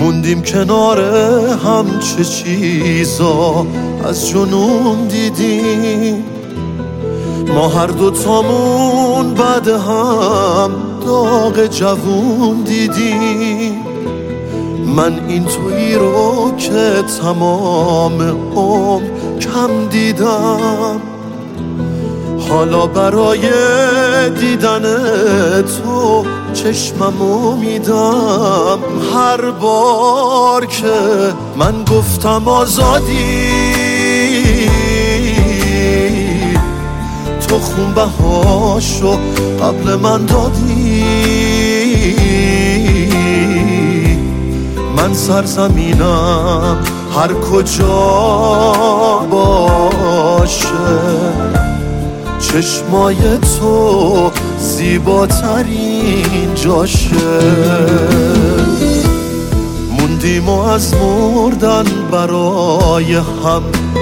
موندیم کنار هم، چه چیزا از جنون دیدیم. ما هر دوتامون بعد هم داغ جوون دیدیم. من این تویی رو که تمام عمر کم دیدم، حالا برای دیدن تو چشممو میدم. هر بار که من گفتم آزادی، تو خونبهاشو قبل من دادی. من سرزمینم هر کجا باشه، چشمای تو زیباترین جاشه. موندیم و از مردن برای هم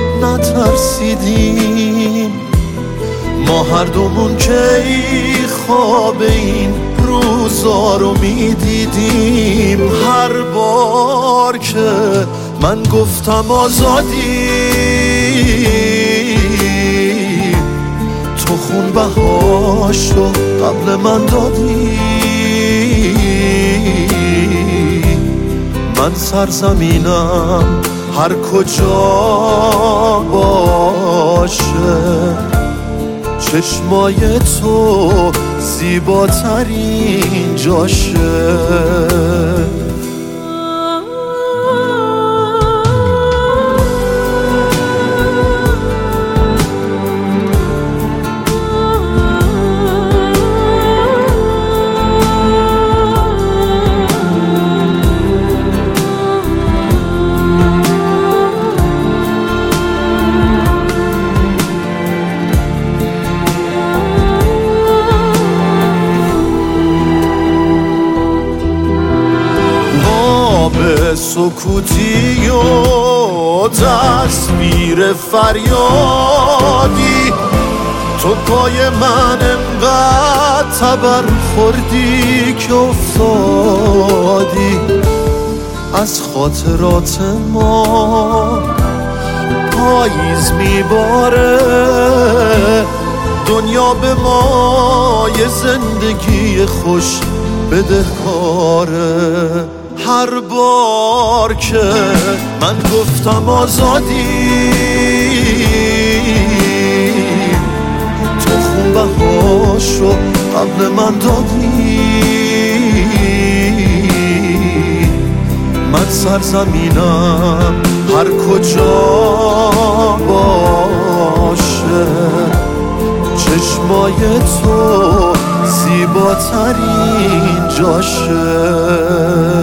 نترسیدیم. ما هر دومون که خواب این روزا رو میدیدیم. هر بار که من گفتم آزادی، تو خونبهاشو قبل من دادی. من سرزمینم هر کجا باشه، چشمای تو زیباترین جاشه. به سکوتی و تصویر فریادی، تو پای من انقدر تبر خوردی که افتادی. از خاطرات ما پاییز میباره، دنیا به ما یه زندگی خوش بدهکاره. هر بار که من گفتم آزادی، تو خونبهاشو قبل من دادی. من سرزمینم هر کجا باشه، چشمای تو زیباترین جاشه.